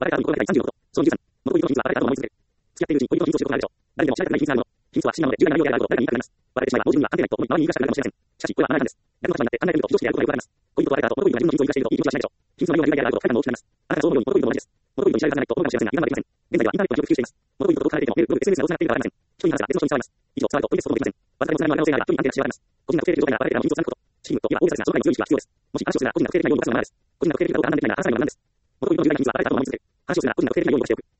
バレた後に公開30のこと。その13、元恋人の真実はバレた後も守り続ける。付き合っているうちに恋人の秘密を知ることがあるでしょう。誰でも知られたくない秘密があるもの。秘密は不審なので重要な内容であることを誰かに言いたくなります。バレてしまえばもう自分には関係ないと思い、周りに言い聞かせたくなるかもしれません。しかし、これはマナー違反です。逆の立場になって考えてみると非常識であることがよくわかります。恋人と別れた後、元恋人が自分の秘密を言い聞かせているといい気持ちはしないでしょう。秘密の内容が意外であることを深い感動を失います。あなたがそう思うように元恋人と同じです。元恋人とに知られたくないと思うかもしれませんが、油断はできません。現在はインターネットが広く普及しています。元恋人とどう離れていてもメール、ブログ、SNS がどう繋がっているかわかりません。人に話せば別の人に伝わります。以上、伝わると恋ですともできません。私もつながりの可能性があれば、人にアンテナしてわかります。個人が不定的状態ならバレているの秘密をつなぐこと。チームといえば大げさですが、その他にも強い意識が必要です。もし話をするなら個人が不定的なように動かすのがマナーです。個人が不定的かどうか判断できないなら、話さないのは何です。元恋人の自分がバレた後も守り続ける。話をするなら個人が不定的なように動かしておく。